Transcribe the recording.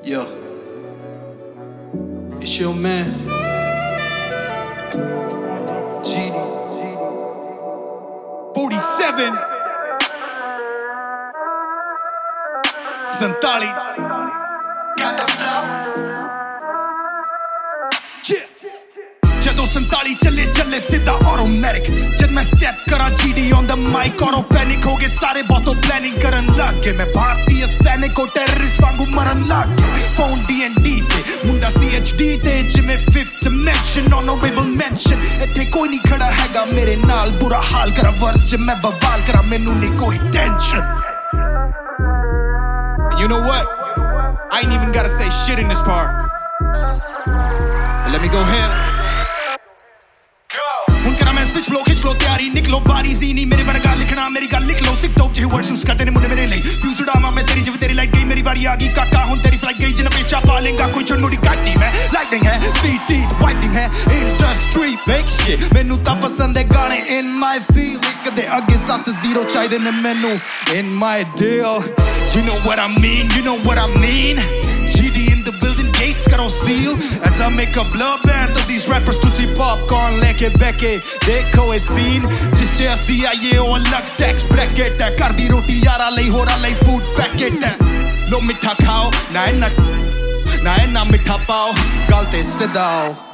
Yo, it's your man, GD 47 47 ਜਦੋਂ 47 ਚੱਲੇ ਸਿੱਧਾ ਆਟੋਮੈਟਿਕ ਜਦ ਮੈਂ ਸਟੈਪ ਕਰਾਂ GD on the mic ਔਰ ਪੈਨਿਕ ਹੋ ਗਏ ਸਾਰੇ ਬਹੁਤੋਂ ਪਲੈਨਿੰਗ ਕਰਨ ਲੱਗ ਗਏ ਮੈਂ ਭਾਰਤੀ ਸੈਨਿਕ ਉਹ ਟੈਰਰਿਸਟ ਵਾਂਗੂ ਮਰਨ ਲੱਗ ਗਏ ਫੋਨ D&D ਤੇ ਮੁੰਡਾ CHD ਤੇ ਜਿਵੇਂ 5th dimension honorable mention ਇੱਥੇ ਕੋਈ ਨਹੀਂ ਖੜਾ ਹੈਗਾ ਮੇਰੇ ਨਾਲ ਬੁਰਾ ਹਾਲ ਕਰਾਂ ਵਰਸ ਜੇ ਮੈਂ ਬਵਾਲ ਕਰਾਂ ਮੈਨੂੰ ਨਹੀਂ ਕੋਈ tension You know what? I ain't even gotta say shit in this part. Let me go ahead. ਹੁਣ ਕਰਾਂ ਮੈਂ ਸਵਿਚ ਫਲੋ ਖਿੱਚ ਲੋ ਤਿਆਰੀ ਨਿਕਲੋ ਬਾਰੀ ਜ਼ੀਨੀ ਮੇਰੇ ਵਰਗਾ ਲਿਖਣਾ ਮੇਰੀ ਗੱਲ ਲਿਖ ਲੋ ਸਿੱਕ ਟੋਪ ਜਿਹੇ ਵਰਡਸ ਯੂਜ਼ ਕਰਦੇ ਨੇ ਮੁੰਡੇ ਮੇਰੇ ਲਈ ਫਿਊਜ਼ ਉਡਾਵਾਂ ਮੈਂ ਤੇਰੀ ਜਿਵੇਂ ਤੇਰੀ ਲਾਈਟ ਗਈ ਮੇਰੀ ਵਾਰੀ ਆ ਗਈ ਕਾਕਾ ਹੁਣ ਤੇਰੀ ਫਲਾਈਟ ਗਈ ਜਿੰਨਾ ਪੇਚਾ ਪਾ ਲੇਂਗਾ ਕੋਈ ਚੜ ਮੁੜੀ ਕੱਟ ਨਹੀਂ ਮੈਂ ਲਾਈਟਿੰਗ ਹੈ ਸਪੀਡ ਟੀਟ ਵਾਈਟਿੰਗ ਹੈ ਇੰਡਸਟਰੀ ਫੇਕ ਸ਼ਿਟ ਮੈਨੂੰ ਤਾਂ ਪਸੰਦ ਹੈ ਗਾਣੇ in my feel ਇੱਕ ਦੇ ਅੱਗੇ 7-0 ਚਾਹੀਦੇ ਨੇ ਮੈਨੂੰ in my deal You know what I mean, you know what I mean GD in the building, gates karo seal As I make a bloodbath of these rappers to see popcorn leke beke Dekho a scene Jis che assi aaye o alag tax bracket hai Kar di roti yara lai hora lai food packet hai Lo mitha khao na enna mitha pao Gal te sidha ao